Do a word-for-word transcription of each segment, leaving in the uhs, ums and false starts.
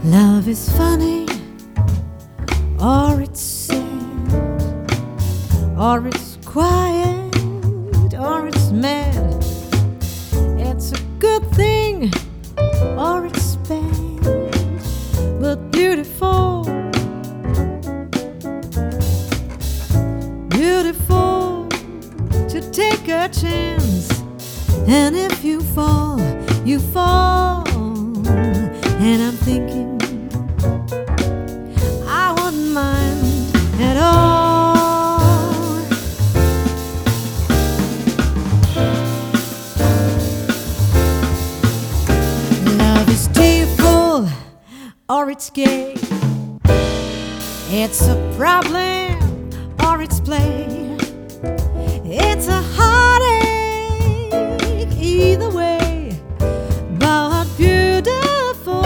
Love is funny, or it's sad, or it's quiet, or it's mad. It's a good thing, or it's bad, but beautiful, beautiful to take a chance. And if you fall, you fall. And I'm thinking I wouldn't mind at all. Love is tearful, or it's gay. It's a problem, or it's play. It's a heartache either way, but beautiful.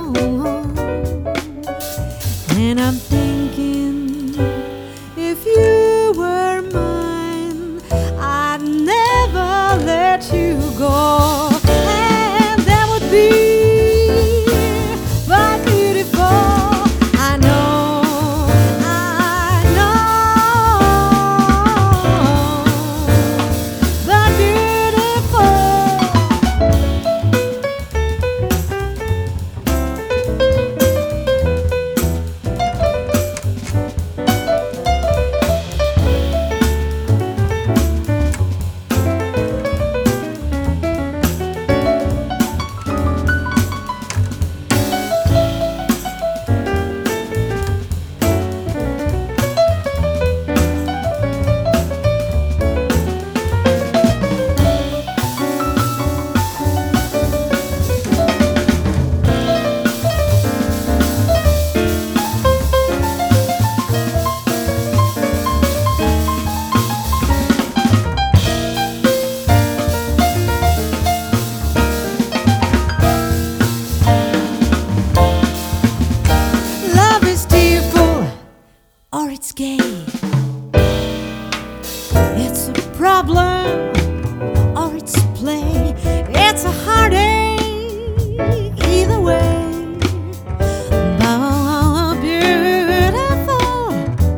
And I'm thinking, if you were mine, I'd never let you go. And that would be but beautiful. I know, I know, but beautiful. Or it's gay. It's a problem, or it's play. It's a heartache either way, but beautiful.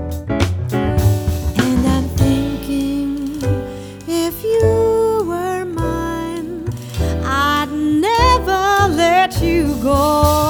And I'm thinking, if you were mine, I'd never let you go.